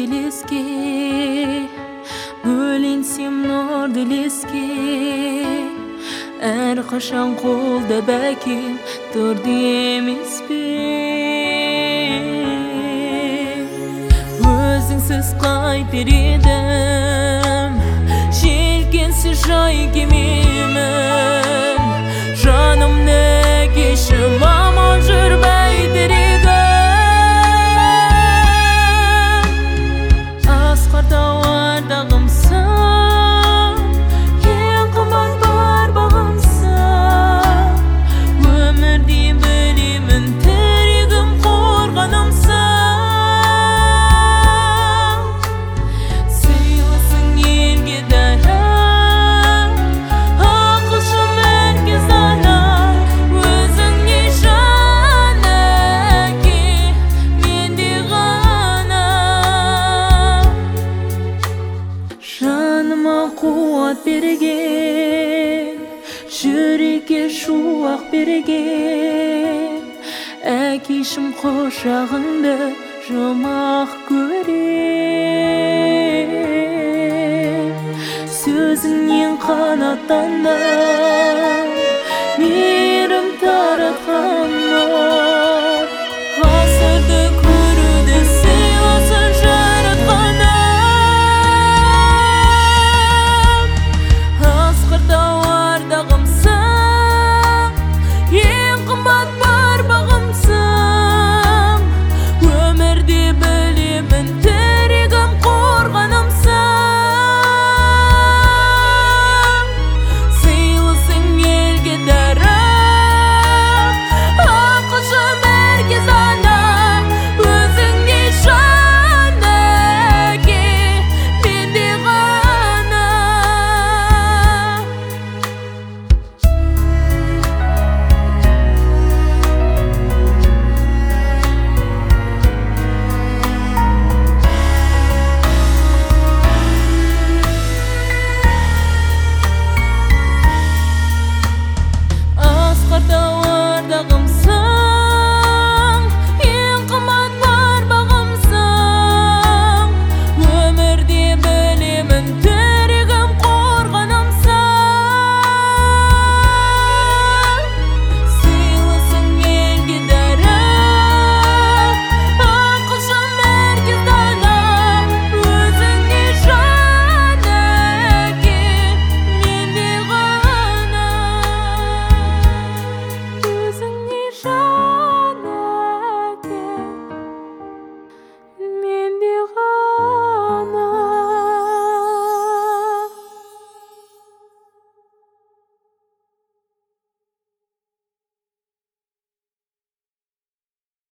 елеске, бөленсем нұр елеске, әрқашан қолда бәкем тұрды емес пе? Өзіңсіз қайтер едім, желкенсіз жай кемемін, жанымды кешім аман жүр бәйтерегім. Асқар тауардағымсың, ең қымбат бар бағымсың, өмірде білемін тірегім қорғанымсың. Қуат берген, жүрекке шуақ берген, әкешім құшағыңды жұмақ көрем. Сөзіңнен қанаттандым,